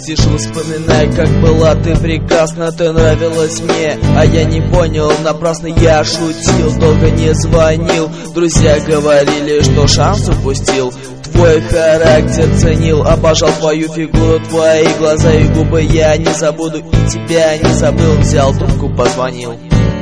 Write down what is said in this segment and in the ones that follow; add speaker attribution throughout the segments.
Speaker 1: Сижу, вспоминай, как была ты прекрасна, ты нравилась мне, а я не понял, напрасно я шутил, долго не звонил. Друзья говорили, что шанс упустил. Твой характер ценил, обожал твою фигуру, твои глаза и губы я не забуду, и тебя не забыл. Взял трубку, позвонил.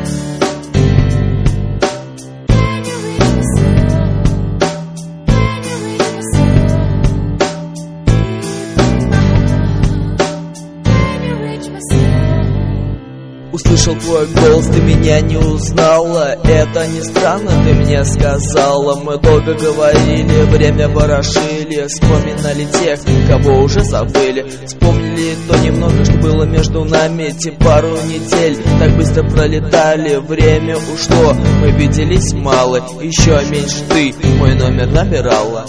Speaker 1: Услышал твой голос, ты меня не узнала. Это не странно, ты мне сказала. Мы долго говорили, время ворошили, вспоминали тех, кого уже забыли. Вспомнили то немного, что было между нами. Те пару недель так быстро пролетали. Время ушло, мы виделись мало. Еще меньше ты мой номер набирала.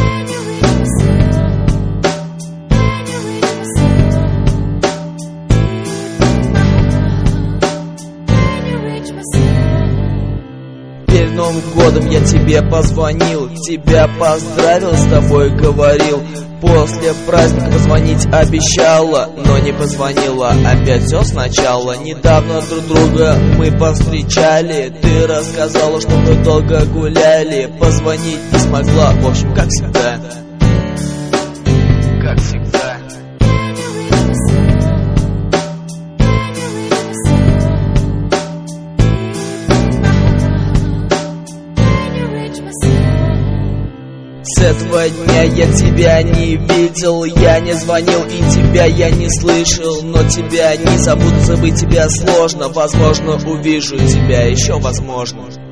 Speaker 1: Перед Новым годом я тебе позвонил, тебя поздравил, с тобой говорил. После праздника позвонить обещала, но не позвонила, опять все сначала. Недавно друг друга мы повстречали, ты рассказала, что мы долго гуляли. Позвонить не смогла, в общем, как всегда. Как всегда. С этого дня я тебя не видел, я не звонил и тебя я не слышал. Но тебя не забуду, забыть тебя сложно. Возможно, увижу тебя еще, возможно.